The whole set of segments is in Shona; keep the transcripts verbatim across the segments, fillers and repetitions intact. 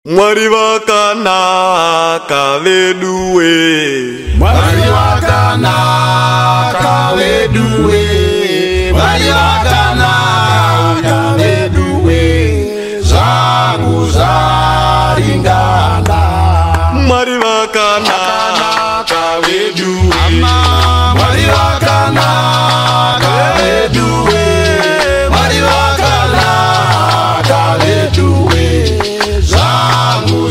Mwari wakanaka veduwe, Mwari wakanaka veduwe, Mwari wakanaka veduwe, zangu zaringana. Mwari wakanaka veduwe, Mwari wakanaka veduwe, Mwari wakanaka veduwe, zangu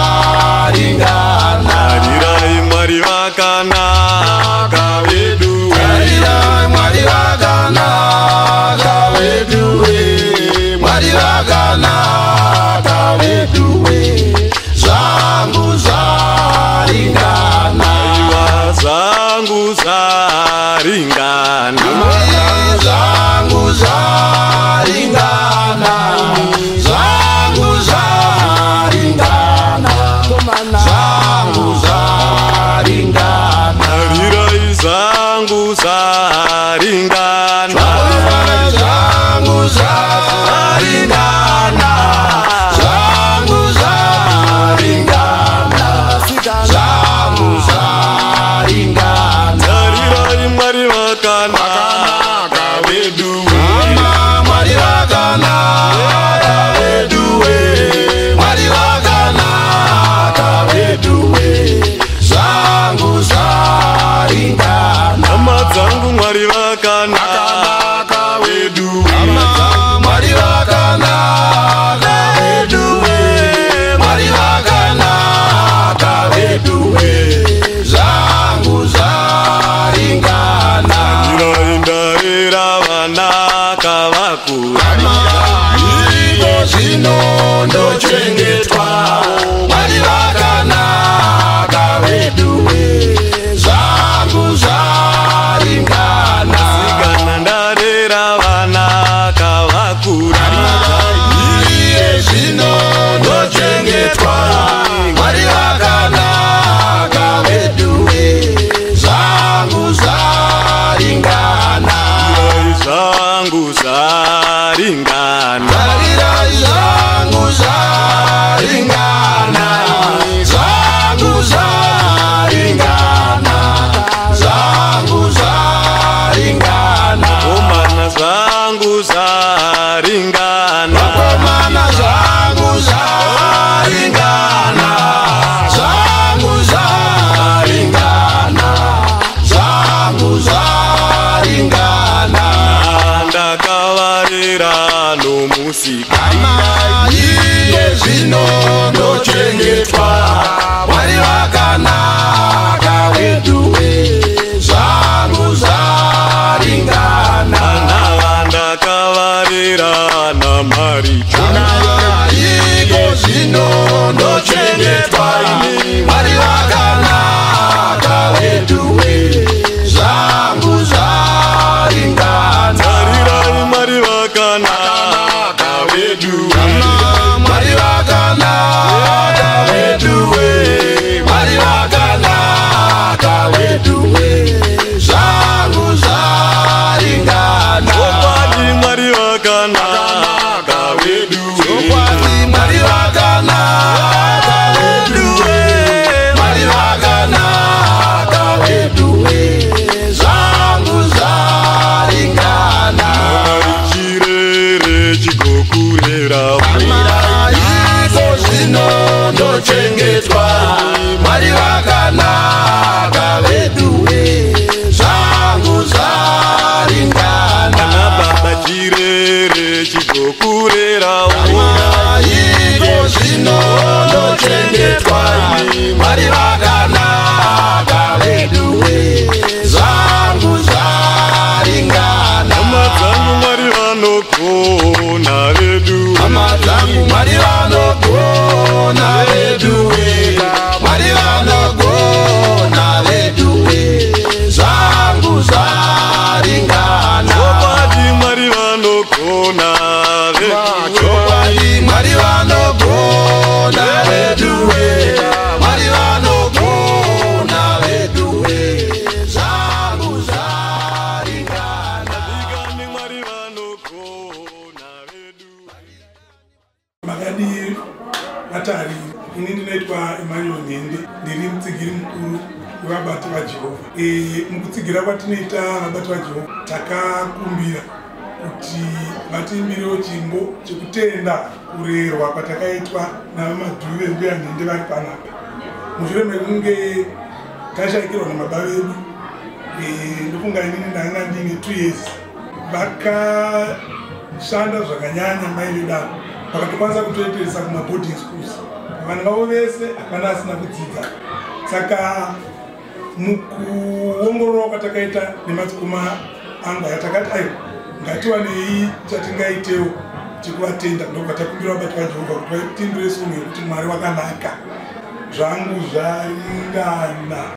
zaringana. Arirai Mwari wakanaka veduwe, Arirai Mwari wakanaka veduwe, Mwari wakanaka veduwe, zangu zaringana. zangu zaringana, Zangu zaringana, zangu zaringana, zangu zaringana. Arirai zangu zaringana, Zangu zaringana, zangu zaringana, zangu zaringana. Arirai Mwari wakanaka veduwe, Mwari wakanaka veduwe, Mwari wakanaka veduwe, zangu zaringana. Nama zangu Mwari wakanaka veduwe, Mwari wakanaka veduwe, Mwari wakanaka veduwe, zangu zaringana. Ndaenda vanaka vakura, Iko zino ndochengetwa, Mwari wakanaka veduwe, zangu zaringana. kana ndarera vanaka vakura, Iye zino ndochengetwa, Mwari wakanaka veduwe, zangu zaringana. zangu zaringana, Arirai zangu zaringana, zangu zaringana, zangu zaringana. omana zangu zaringana, Wakomana zangu zaringana, zangu zaringana, zangu zaringana. ndakavarera nomusika, Iye zino ndochengetwa, Mwari wakanaka veduwe, zangu zaringana. ndakavarera namaricho, Iko zino ndochengetwa, Mwari wakanaka veduwe, zangu zaringana. arirai Mwari wakanaka veduwe, Mwari wakanaka veduwe, Mwari wakanaka veduwe, zangu zaringana. opadi Mwari wakanaka veduwe, Mwari wakanaka veduwe, Mwari wakanaka veduwe, zangu zaringana. chirere chikokurera, Iko zino ndochengetwa, Mwari wakanaka veduwe, zangu zaringana. baba chirere chikokurera, Iko zino ndochengetwa, Mwari wakanaka veduwe, zangu zaringana. amadzangu Mwari vanokona veduwe, Amadzangu Mwari vanogona veduwe, Mwari vanogona veduwe, zangu zaringana. opadi Mwari vanokona veduwe, Mwari vanogona veduwe, Mwari vanogona veduwe, zangu zaringana. Digani Mwari vanokona veduwe. Magadi vatari. Ini ndinoitwa Emmanuel Nhende, ndiri mutsigiri mukuru wevabati vaJehovha. E, mukutsigira kwatinoita vabati vaJehovha takakumbira kuti vatiimbirewo chimbo chekutenda kurerwa kwatakaitwa navamadhuru vembuya Nhende vari panapa. Mushure mekunge tashayikirwa namababa vedu, ndofunga inini ndanga ndine two years, vakashanda zvakanyanya mai vedavo, vakatokwanisa kutoenderesa kumaboarding schools. Vanhu vavo vese hapana asina kudzidza. Saka mukuongorora kwatakaita nematsikoma anga yatakati aiwa ngatiwanei chatingaitewo chekuvatenda. Ndokatakumbira vabati vaJehovha kuti vatimbire songo yekuti Mwari wakanaka, zvangu zvaringana.